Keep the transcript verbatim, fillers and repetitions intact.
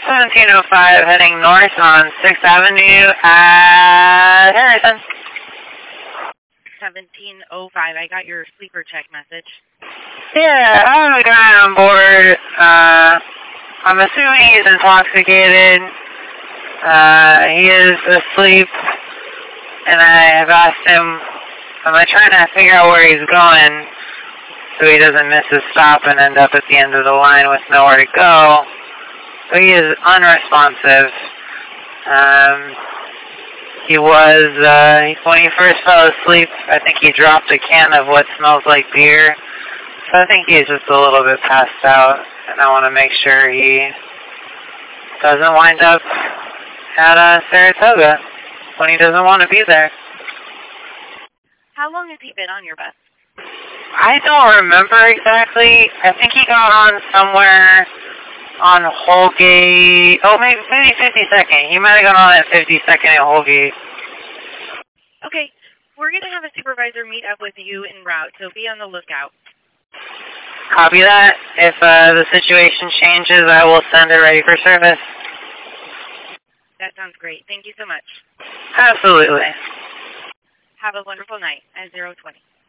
seventeen oh five heading north on sixth Avenue at Harrison. seventeen oh five, I got your sleeper check message. Yeah, I have a guy on board. Uh, I'm assuming he's intoxicated. Uh, he is asleep, and I have asked him, am I trying to figure out where he's going so he doesn't miss his stop and end up at the end of the line with nowhere to go. So he is unresponsive. Um, he was, uh, when he first fell asleep, I think he dropped a can of what smells like beer. So I think he's just a little bit passed out, and I want to make sure he doesn't wind up at uh, Saratoga when he doesn't want to be there. How long has he been on your bus? I don't remember exactly. I think he got on somewhere on Holgate. Oh, maybe maybe fifty-second. He might have gone on at fifty-second at Holgate. Okay, we're going to have a supervisor meet up with you en route, so be on the lookout. Copy that. If uh, the situation changes, I will send it ready for service. That sounds great. Thank you so much. Absolutely. Have a wonderful night at zero twenty.